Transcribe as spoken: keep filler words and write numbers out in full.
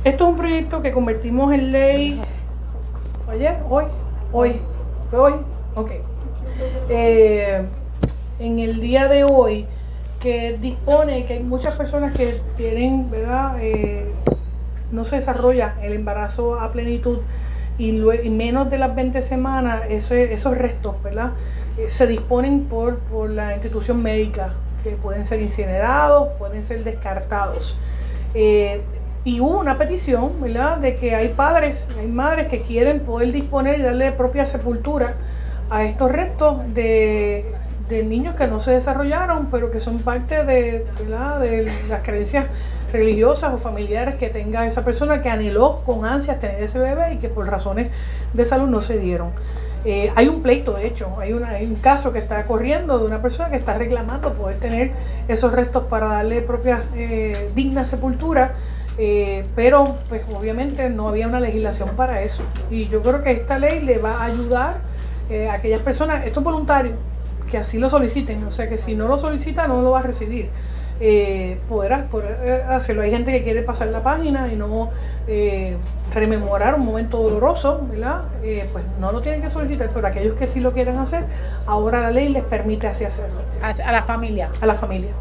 Esto es un proyecto que convertimos en ley ayer, hoy, hoy, fue hoy, ok. Eh, en el día de hoy, que dispone que hay muchas personas que tienen, ¿verdad? Eh, no se desarrolla el embarazo a plenitud y, luego, y menos de las veinte semanas, eso, esos restos, ¿verdad? Eh, se disponen por, por la institución médica, que pueden ser incinerados, pueden ser descartados. Eh, y hubo una petición, ¿verdad?, de que hay padres, hay madres que quieren poder disponer y darle propia sepultura a estos restos de, de niños que no se desarrollaron, pero que son parte de, ¿verdad?, de las creencias religiosas o familiares que tenga esa persona que anheló con ansias tener ese bebé y que por razones de salud no se dieron. Eh, hay un pleito, de hecho, hay, una, hay un caso que está corriendo de una persona que está reclamando poder tener esos restos para darle propia eh, digna sepultura, eh, pero pues obviamente no había una legislación para eso. Y yo creo que esta ley le va a ayudar eh, a aquellas personas, esto es voluntario, que así lo soliciten, o sea que si no lo solicita no lo va a recibir. Eh, poder, poder hacerlo. Hay gente que quiere pasar la página y no eh, rememorar un momento doloroso, ¿verdad? Eh, pues no lo tienen que solicitar, pero aquellos que sí lo quieren hacer, ahora la ley les permite así hacerlo. A, a la familia. A la familia.